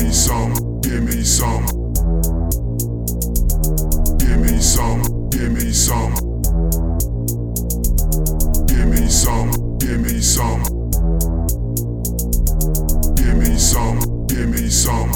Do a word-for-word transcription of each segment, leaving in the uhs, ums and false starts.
me some, give me some. Give me some, give me some. Give me some, give me some. Give me some, give me some.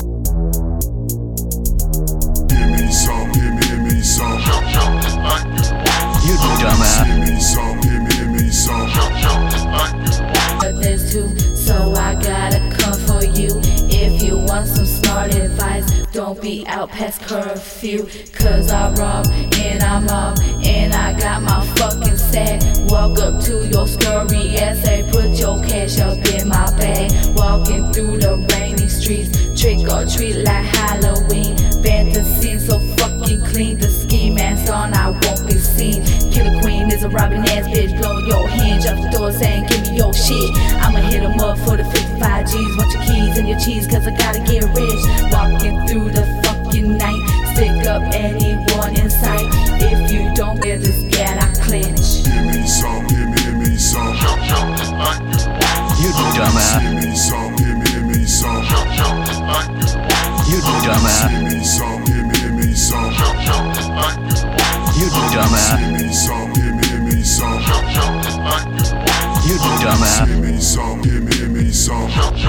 Give me some, give me, give me some. You dumbass. Give me some, give me, give me some. But there's two, so I gotta come for you. If you want some smart advice, don't be out past curfew. Cause I rob and I'm up and I got my fucking sack. Walk up to your scurry ass, say put your cash up in my bag. Walking through the rainy streets, trick or treat like Halloween. Fantasy so fucking clean, the ski mask on, I won't be seen. Killer queen is a robbing ass bitch, blow your hinge off the door saying give me your shit. I'ma hit 'em up for the fifty-five G's, want your keys and your cheese cause I gotta get rich. Walking through the fucking night, stick up anyone in sight. If you don't wear this gat, I clinch. Give me some, give me, give me some. You dumbass. Give me some, give me, give me some. You dumbass. Give me some, give me, give me some. You dumbass. Give me some, give me, give me some. You dumbass. Give me some, give me, give me some.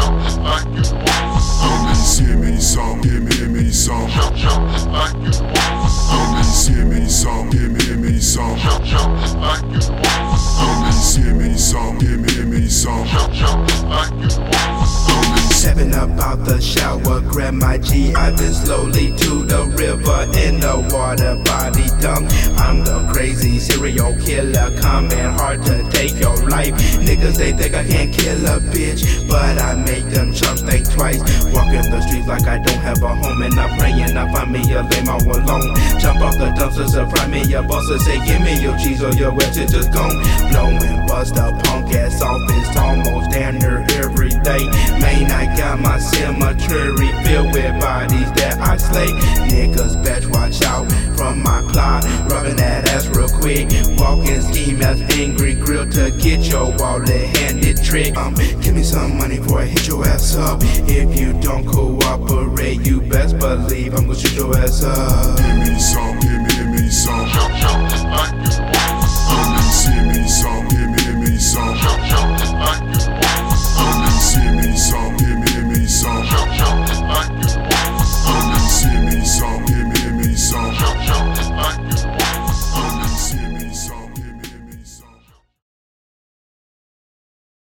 Give me some, give me, give me some. Give me some, give me, give me some. Give me some, give me, give me some. Stepping up out the shower, grab my G. I've been slowly to the river in the water, body dumb. I'm the crazy serial killer, coming hard to take your life. Niggas, they think I can't kill a bitch, but I make them chumps think twice. Walking the streets like I don't have a home, and I'm praying I find me a lame all alone. Jump off the dumpster, surprise me, your boss will say, give me your cheese or your wet shit just gone. Blowing bust a punk ass off, it's almost down there every day. Man, I got my cemetery filled with bodies that I slay. Niggas best watch out from my plot, rubbing that ass real quick. Walking scheme as angry grill to get your wallet handed trick. Um, give me some money before I hit your ass up. If you don't cooperate, you best believe I'm gonna shoot your ass up. Give me some, give me, give me some. Give me some, give me, give me some.